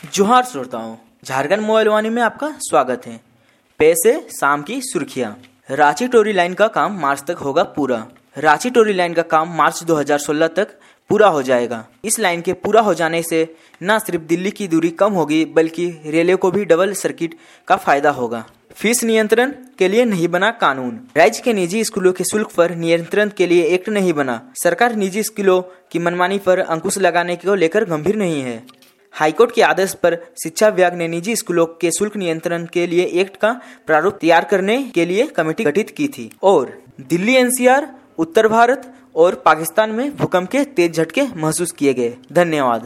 जोहार श्रोताओं, झारखंड मोबाइल वाणी में आपका स्वागत है। पैसे शाम की सुर्खियां। रांची टोरी लाइन का काम मार्च तक होगा पूरा। रांची टोरी लाइन का काम मार्च 2016 तक पूरा हो जाएगा। इस लाइन के पूरा हो जाने से न सिर्फ दिल्ली की दूरी कम होगी बल्कि रेलवे को भी डबल सर्किट का फायदा होगा। फीस नियंत्रण के लिए नहीं बना कानून। राज्य के निजी स्कूलों के शुल्क पर नियंत्रण के लिए एक्ट नहीं बना। सरकार निजी स्कूलों की मनमानी पर अंकुश लगाने को लेकर गंभीर नहीं है। हाईकोर्ट के आदेश पर शिक्षा विभाग ने निजी स्कूलों के शुल्क नियंत्रण के लिए एक्ट का प्रारूप तैयार करने के लिए कमेटी गठित की थी। और दिल्ली एनसीआर, उत्तर भारत और पाकिस्तान में भूकंप के तेज झटके महसूस किए गए। धन्यवाद।